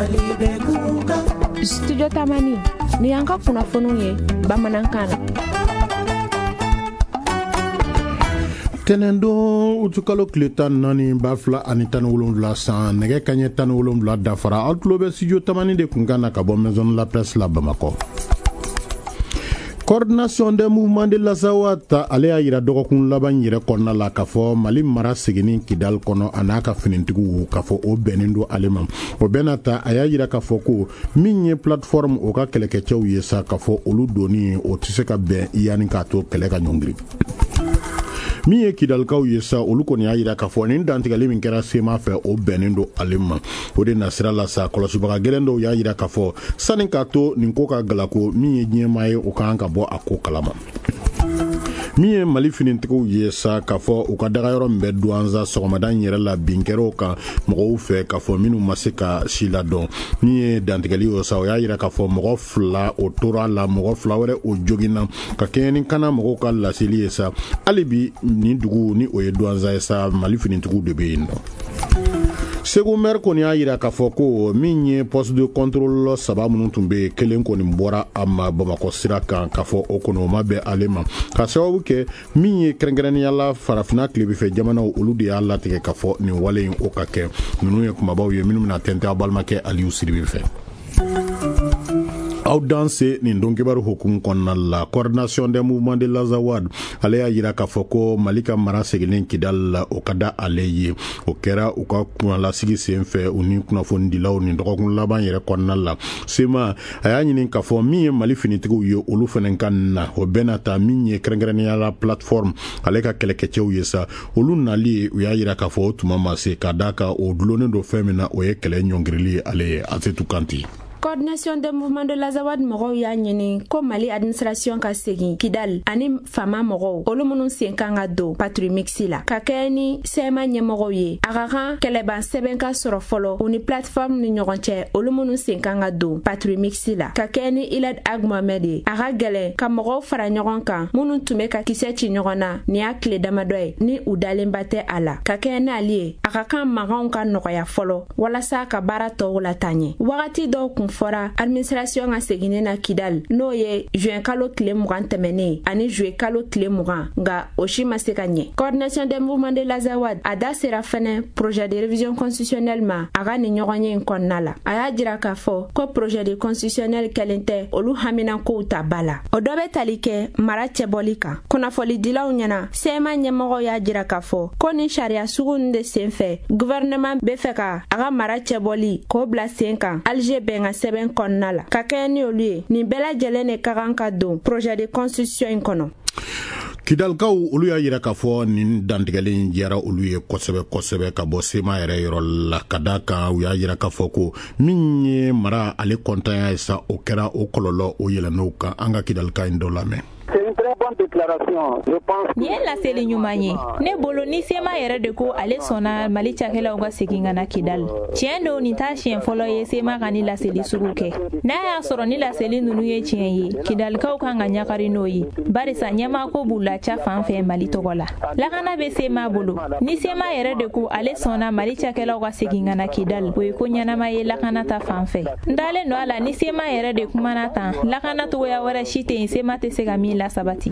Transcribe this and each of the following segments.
Studio Tamani ni yanka kunnafoniw ye bamanankan na. Tenendo utukalo kletan nani bafla ani tanwolonvla san nege kanye tanwolonvla dafara altulobe studio Tamani de kungana ka bo maison la presse la Bamako. Coordination des mouvements de la Zawata ale a yira dɔgɔkun laban yɛrɛ kɔnɔna la k'a fɔ Mali mara seginni Kidal kɔnɔ a n'a ka finitigiw k'a fɔ o bɛnnen don ale ma o bɛna ta a y'a yira k'a fɔ ko min ye plateforme o ka kɛlɛkɛcɛw ye sa k'a fɔ olu doni o tɛ se ka bɛn yanni k'a to kɛlɛ ka ɲɔngiri min ye Kidalikaw ye sa olu kɔni y'a yira k'a fɔ nin dantigɛli min kɛra sema fɛ o bɛnnen don ale ma o de nasira la sa kɔlɔsibaga gɛlɛn dɔw y'a yira k'a fɔ sani k'a to nin ko ka galako min ye diɲɛmaa ye o kan ka bɔ a ko kalama min ye Mali finitigiw ye sa k'a fɔ u ka dagayɔrɔ min bɛ Douanza sɔgɔmadan yɛrɛ la bin kɛrɛw kan mɔgɔw fɛ k'a fɔ minnu ma se ka si ladɔn min ye dantigɛli o sa o y'a yira k'a fɔ mɔgɔ fila o tora la mɔgɔ fila wɛrɛ o joginna ka kɛɲɛ ni kana mɔgɔw ka laseli ye sa hali bi nin dugu ni o ye Douanza ye sa Mali finitigiw de bɛ yen nɔ. Segu maire kɔni y'a yira k'a fɔ ko min ye poste de contrôle saba minnu tun bɛ kelen kɔni bɔra a ma Bamakɔ sira kan k'a fɔ o kɔni o ma bɛn ale ma ka sababu kɛ min ye kɛrɛnkɛrɛnnenya la farafina tilebinfɛ jamanaw olu de y'a latigɛ k'a fɔ nin wale in o ka kɛ ninnu ye kumabaw ye minnu bɛna tɛntɛn a balimakɛ Aliyu Siribe fɛ. Aw danse nin don kibaru hukum kɔnɔna la coordination des mouvements de la Zawad ale y'a yira k'a fɔ ko Mali ka mara seginnen Kidal la o ka da ale ye o kɛra u ka kunlasigi sen fɛ u ni kunnafonidilaw ni dɔgɔkun laban yɛrɛ kɔnɔna la sema a y'a ɲini k'a fɔ min ye Mali finitigiw ye olu fana ka na o bɛna ta min ye kɛrɛnkɛrɛnnenya la plateforme ale ka kɛlɛkɛcɛw ye sa olu nali ye u y'a yira k'a fɔ o tuma ma se ka da ka o dulonnen don fɛn min na o ye kɛlɛ ɲɔngirili ye ale ye Asetu Kanti. Coordination des mouvements de la Zawad mɔgɔw y'a ɲini ko Mali administration ka segin Kidal ani fama mɔgɔw olu minnu sen kan ka don patrouille mixte la ka kɛ ni sema ɲɛmɔgɔw ye a ka kan kɛlɛban sɛbɛn ka sɔrɔ fɔlɔ u ni plateforme ni ɲɔgɔn cɛ olu minnu sen kan ka don patrouille mixte la ka kɛ ni Ilad Ag Mohamed ye a ka gɛlɛn ka mɔgɔw fara ɲɔgɔn kan minnu tun bɛ ka kisɛ ci ɲɔgɔn na ni y'a tile damadɔ ye ni u dalenba tɛ a la ka kɛ n'ale ye a ka kan mankanw ka nɔgɔya fɔlɔ walasa ka baara tɔw la taa ɲɛ wagati dɔw kun fɔra administration ka seginen na Kidal n'o ye juin kalo tile 20 tɛmɛnen ani juillet kalo tile 20 nga o si ma se ka ɲɛ. Coordination des mouvements de la Zawad a da sera fɛnɛ projet de révision constitutionnelle ma a ka nin ɲɔgɔn ye in kɔnɔna la a y'a jira k'a fɔ ko projet de constitutionnel kɛlen tɛ olu hamina kow ta ba la o dɔ bɛ tali kɛ mara cɛbɔli kan kunnafonidilaw ɲɛna sema ɲɛmɔgɔw y'a jira k'a fɔ ko ni sariya sugu nin de sen fɛ gouvernement bɛ fɛ ka a ka mara cɛbɔli k'o bila sen kan Alger bɛnkan sɛbɛn kɔnɔna la ka kɛ ni olu ye nin bɛɛ lajɛlen de ka kan ka don projet de constitution in kɔnɔ. Kidalikaw olu y'a yira k'a fɔ nin dantigɛlen diyara olu ye kosɛbɛ kosɛbɛ ka bɔ sema yɛrɛ yɔrɔ la ka da kan u y'a yira k'a fɔ ko min ye mara ale kɔntanya ye sa o kɛra o kɔlɔlɔ o yɛlɛn'o kan an ka Kidalika in dɔ lamɛn. Ni ye laseli ɲuman ye ne bolo ni sema yɛrɛ de ko ale sɔnna Mali cakɛlaw ka segin ka na Kidal tiɲɛ don nin t'a siɲɛ fɔlɔ ye sema ka ni laseli sugu kɛ n'a y'a sɔrɔ ni laseli ninnu ye tiɲɛ ye Kidalikaw kan ka ɲagari n'o ye barisa ɲɛmaako b'u laca fan fɛ Mali tɔgɔ la lakana bɛ sema bolo ni sema yɛrɛ de ko ale sɔnna Mali cakɛlaw ka segin ka na Kidal o ye ko ɲɛnama ye lakana ta fan fɛ n dalen don a la ni sema yɛrɛ de kumana tan lakana togoya wɛrɛ si tɛ yen sema tɛ se ka min la sabati.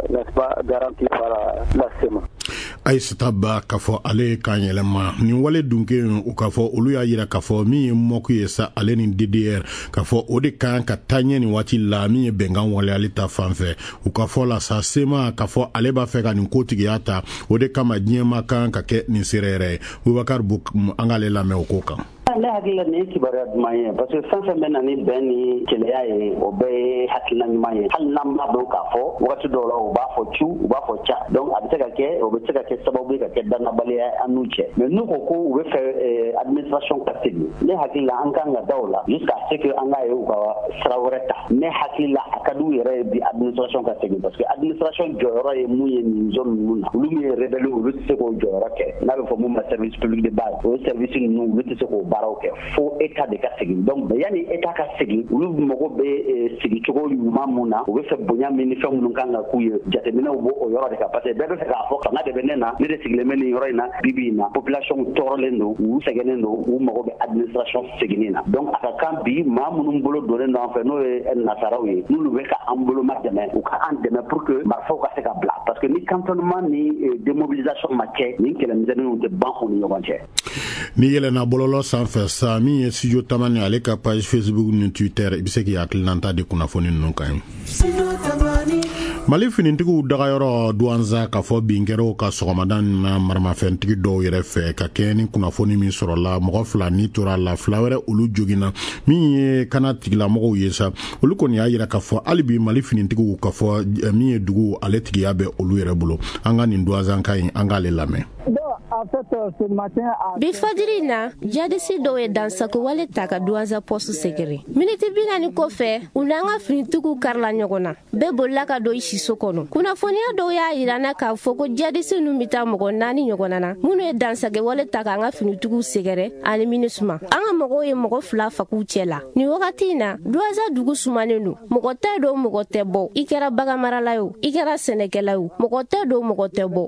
Aïssata Ba k'a fɔ ale k'a yɛlɛma nin wale dunke u k'a fɔ olu y'a yira k'a fɔ min ye mɔku ye sa ale ni DDR k'a fɔ o de kan ka taa ɲɛ nin waati la min ye bɛnkan waleyali ta fan fɛ u ka fɔ la sa sema k'a fɔ ale b'a fɛ ka nin kotigiya ta o de kama diɲɛma kan ka kɛ nin sira yɛrɛ ye Bubakar Bokum an k'ale lamɛn o ko kan. Ne hakilila nin ye kibaruya duman ye parce que fɛn fɛn bɛ na ni bɛn ni keleya ye o bɛɛ ye hakilina ɲuman ye hali n'an b'a dɔn k'a fɔ wagati dɔw la u b'a fɔ cu u b'a fɔ ca donc a bɛ se ka kɛ o bɛ se ka kɛ sababu ye ka kɛ danabaliya an n'u cɛ mais n'u ko ko u bɛ fɛ administration ka segin ne hakilila an kan ka da o la jusqu'à ce que an k'a ye u ka sira wɛrɛ ta ne hakilila a ka d'u yɛrɛ ye bi administration ka segin parce que administration jɔyɔrɔ ye mun ye nin zone ninnu na olu min ye rebelle olu tɛ se k'o jɔyɔrɔ kɛ n'a bɛ fɔ mun ma service public de base o service ninnu olu tɛ se k'o baara baaraw kɛ fo état de ka segin donc yani état ka segin olu mɔgɔ bɛ sigi cogo ɲuman mun na u bɛ fɛ bonya min ni fɛn minnu kan ka k'u ye jateminɛw b'o o yɔrɔ de kan parce que bɛɛ bɛ fɛ k'a fɔ fanga de bɛ ne na ne de sigilen bɛ nin yɔrɔ in na bibi in na population tɔɔrɔlen don u sɛgɛnnen don u mago bɛ administration seginni na donc a ka kan bi maa minnu bolo donnen don an fɛ n'o ye nasaraw ye n'olu bɛ ka an bolo ma dɛmɛ u ka an dɛmɛ pour que marifaw ka se ka bila parce que ni cantonnement ni démobilisation ma kɛ nin kɛlɛmisɛnninw tɛ ban u ni ɲɔgɔn cɛ. Ni yɛlɛnna bɔlɔlɔ sanfɛ sa min ye studio tamani ale ka page Facebook ni Twitter i bɛ se k'i hakilinanta di kunnafoni ninnu kan ye. Mali finitigiw dagayɔrɔ Douanza k'a fɔ binkɛrɛw ka sɔgɔmada na maramafɛntigi dɔw yɛrɛ fɛ ka kɛ ni kunnafoni min sɔrɔla mɔgɔ fila ni tora la fila wɛrɛ olu joginna min ye kana tigilamɔgɔw ye sa olu kɔni y'a yira k'a fɔ hali bi Mali finitigiw k'a fɔ min ye dugu ale tigiya bɛ olu yɛrɛ bolo an ka nin Douanza ka ɲi an k'ale lamɛn. Bi fajiri na jadisi dɔw ye dansago wale ta ka Douanza poste sɛgɛrɛ miniti 40 kɔfɛ u n'an ka finitigiw karila ɲɔgɔn na bɛɛ bolila ka don i siso kɔnɔ kunnafoniya dɔw y'a yirana k'a fɔ ko jadisi ninnu bɛ taa mɔgɔ 4 ɲɔgɔn na minnu ye dansage wale ta k'an ka finitigiw sɛgɛrɛ ani MINUSMA an ka mɔgɔw ye mɔgɔ 2 fagu cɛ la nin wagati in na Douanza dugu sumanen don mɔgɔ tɛ don mɔgɔ tɛ bɔ i kɛra baganmarala ye o i kɛra sɛnɛkɛla ye o mɔgɔ tɛ don mɔgɔ tɛ bɔ.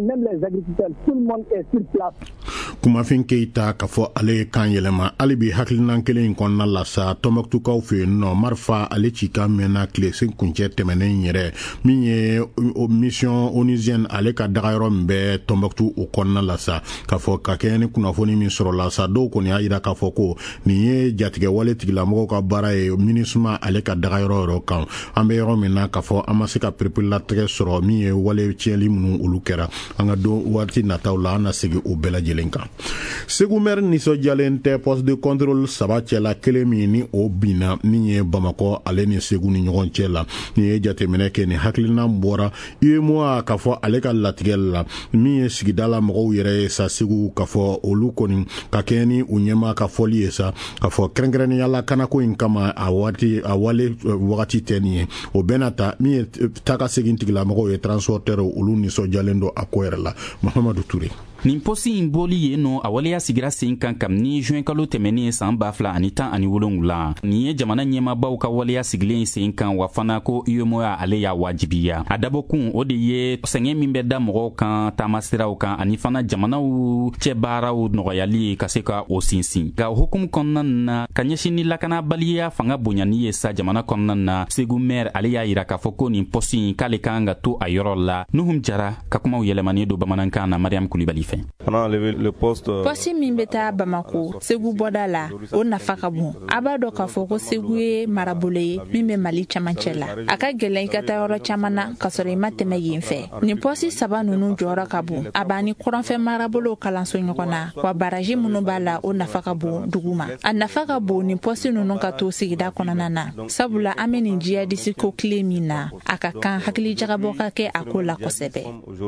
Kumafin Keita k'a fɔ ale ye kan yɛlɛma hali bi hakilinan kelen in kɔnɔna la sa Tɔnbɔkutukaw fɛ yen nɔ marifa ale ci kan mɛnna tilesen kuncɛ tɛmɛnen yɛrɛ min ye mission onusienne ale ka dagayɔrɔ min bɛ Tɔnbɔkutu o kɔnɔna la sa k'a fɔ ka kɛ ni kunnafoni min sɔrɔla sa dɔw kɔni y'a yira k'a fɔ ko nin ye jatigɛ wale tigilamɔgɔw ka baara ye MINUSMA ale ka dagayɔrɔ yɔrɔ kan an bɛ yɔrɔ min na k'a fɔ an ma se ka perepelatigɛ sɔrɔ min ye wale tiɲɛli minnu olu kɛra an ka don waati nataw la an na segin o bɛɛ lajɛlen kan. Segu maire nisɔndiyalen tɛ poste de contrôle 3 cɛla kelen min ni o binna min ye Bamakɔ ale ni Segu ni ɲɔgɔn cɛ la ni ye jateminɛ kɛ ni hakilina bɔra UEMOA k'a fɔ ale ka latigɛli la min ye sigida la mɔgɔw yɛrɛ ye sa Segu k'a fɔ olu kɔni ka kɛ ni u ɲɛma ka fɔli ye sa k'a fɔ kɛrɛnkɛrɛnnenya la kanako in kama a wale wagati tɛ nin ye o bɛna ta min ye taga segin tigilamɔgɔw ye transporteur olu nisɔndiyalen don a ko yɛrɛ la Mahamadu Ture. Nin posi in boli ye no a waleya sigira sen kan kabini juin kalo tɛmɛnen ye san 2017 nin ye jamana ɲɛmabaw ka waleya sigilen sen kan wa fana ko UEMOA ale y'a wajibiya a dabɔkun o de ye sɛngɛ min bɛ da mɔgɔw kan taamasiraw kan ani fana jamanaw cɛ baaraw nɔgɔyali ka se ka o sinsin nka o hukumu kɔnɔna na ka ɲɛsin ni lakanabaliya fanga bonyani ye sa jamana kɔnɔna na Segu maire ale y'a yira k'a fɔ ko nin posi in k'ale kan ka to a yɔrɔ la Nuhum Jara ka kumaw yɛlɛmani don bamanankan na Mariam Kulibali. Posi min bɛ taa Bamako Segu bɔda la o nafa ka bon a b'a dɔn k'a fɔ ko Segu ye marabolo ye min bɛ Mali camancɛ la a ka gɛlɛn i ka taa yɔrɔ caman na ka sɔrɔ i ma tɛmɛ yen fɛ nin posi 3 ninnu jɔyɔrɔ ka bon a b'a ni kɔrɔnfɛ marabolo kalanso ɲɔgɔn na wa baraji minnu b'a la o nafa ka bon dugu ma a nafa ka bon nin posi ninnu ka to sigida kɔnɔna na sabula an bɛ nin jihadisi ko tile min na a ka kan hakili jagabɔ ka kɛ a ko la kosɛbɛ.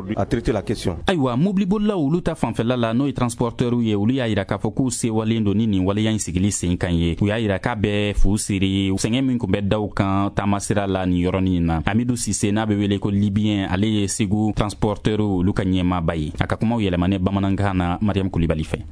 Ayiwa mobilibolilaw olu ta fanfɛla la n'o ye transporteur ye olu y'a yira k'a fɔ k'u sewalen don ni nin waleya in sigili sen kan ye u y'a yira k'a bɛ fu siri sɛngɛ min kun bɛ daw kan taamasira la nin yɔrɔnin na Amidou Sise n'a bɛ wele ko Libyen ale ye Segu transporteur olu ka ɲɛmaaba ye a ka kumaw yɛlɛmane bamanankan na Mariam Kulibali fɛ.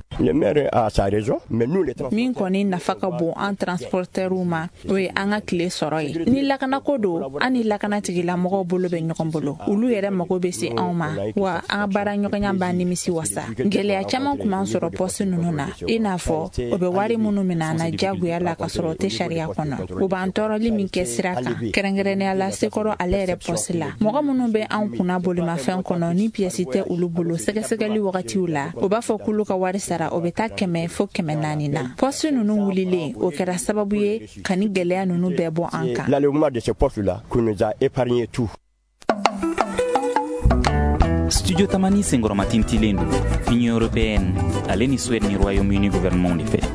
Min kɔni nafa ka bon an transporteurw ma o ye an ka tile sɔrɔ ye ni lakanako don an ni lakanatigila mɔgɔw bolo bɛ ɲɔgɔn bolo olu yɛrɛ mago bɛ se anw ma wa an ka baara ɲɔgɔnya b'an nimisi wasa gɛlɛya caman kun b'an sɔrɔ poste ninnu na i n'a fɔ o bɛ wari minnu minɛ an na jagoya la ka sɔrɔ o tɛ sariya kɔnɔ o b'an tɔɔrɔli min kɛ sira kan kɛrɛnkɛrɛnnenya la Sekɔrɔ ale yɛrɛ poste la mɔgɔ minnu bɛ anw kunna bolimafɛn kɔnɔ ni pièce tɛ olu bolo sɛgɛsɛgɛli wagatiw la o b'a fɔ k'olu ka wari sara o bɛ taa 100 fo 400 na poste ninnu wulilen o kɛra sababu ye ka ni gɛlɛya ninnu bɛɛ bɔ an kan. L'allègement de ces postes là nous a épargné tout. Studio Tamani Sengoroma tintilen do Union européenne ale ni Suède ni Royaume-Uni gouvernement de fait.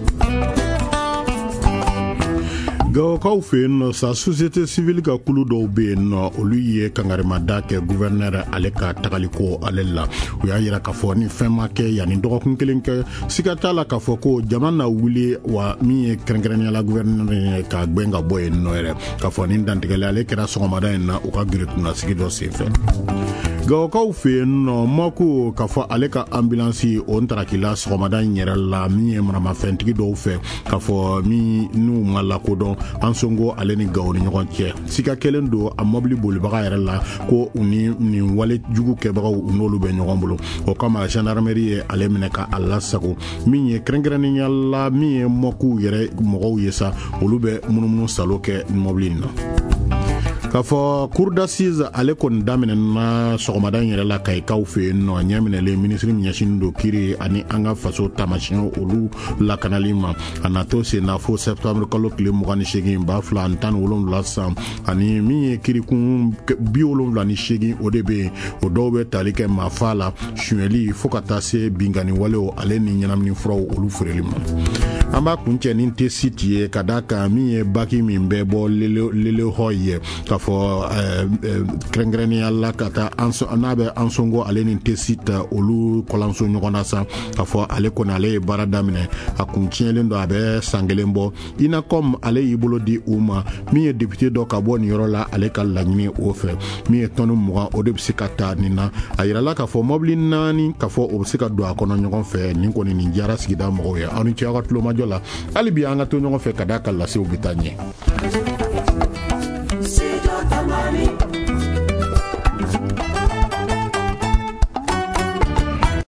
Gawakaw fɛ yen nɔ sa société civile ka kulu dɔw bɛ yen nɔ olu ye kangarimada kɛ gouverneur ale ka tagaliko ale la u y'a yira k'a fɔ ni fɛn ma kɛ yanni dɔgɔkun kelen kɛ siga t'a la k'a fɔ ko jama na wuli wa min ye kɛrɛnkɛrɛnnenya la gouverneur ye ka gbɛn ka bɔ yen nɔ yɛrɛ k'a fɔ ni dantigɛli ale kɛra sɔgɔmada in na u ka girinkunnasigi dɔ senfɛ. Gawakaw fe no mako ka fɔ ale ka ambulance o ntarakila sɔgɔmadan yɛrɛ la min ye maramafɛntigi dɔw fɛ ka fɔ min n'u ma lakodɔn an songo ale ni Gawo ni ɲɔgɔn cɛ sika kelen don a mobili bolibaga yɛrɛ la ko u ni nin wale jugu kɛbagaw u n'olu bɛ ɲɔgɔn bolo o kama gendarmerie ye ale minɛ ka a lasago min ye kɛrɛnkɛrɛnnenya la min ye mɔkuw yɛrɛ mɔgɔw ye sa olu bɛ munumunu salo kɛ mobili na ka fɔ cour d'assises ale kɔni daminɛna sɔgɔmadan yɛrɛ la Kayikaw fe nɔ ɲɛminɛlen ministre ɲɛsinin do kiri ani an ka faso tamasiyɛn olu lakanali ma a nato senna fo septembre kalo tile 28 2017 san ani min ye kirikun 78 o de be o dɔw bɛ tali kɛ maafa la suɲɛli fo ka taa se bingani walew ale ni ɲɛnamini furaw olu feereli ma an b'a kuncɛ ni tɛ siti ye ka da kan min ye baki min bɛ bɔ lele hɔ ye ka fɔ kɛrɛnkɛrɛnnenya la ka taa n'a bɛ an songo ale ni tɛ sita olu kɔlanso ɲɔgɔn na san ka fɔ ale kɔni ale ye baara daminɛ a kun tiɲɛlen don a bɛ san kelen bɔ INACOM ale y'i bolo di u ma min ye député dɔ ka bɔ nin yɔrɔ la ale ka laɲini o fɛ min ye tɔni 20 o de bɛ se ka ta nin na a yirala ka fɔ mobili 4 ka fɔ o bɛ se ka don a kɔnɔ ɲɔgɔn fɛ nin kɔni nin diyara sigida mɔgɔw ye aw ni ce aw ka tulomajɔ la hali bi an ka to ɲɔgɔn fɛ ka da ka lasew bɛ taa ɲɛ.